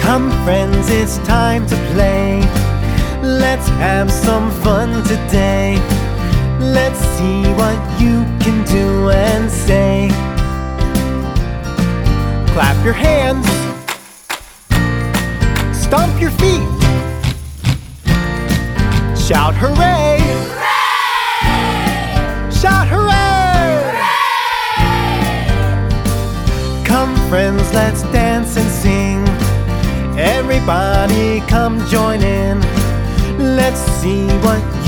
Come friends, it's time to play. Let's have some fun today. Let's see what you can do and say. Clap your hands, stomp your feet, shout hooray! Hooray! Shout hooray! Hooray! Come friends, let's dance and sing. Everybody come join in. Let's see what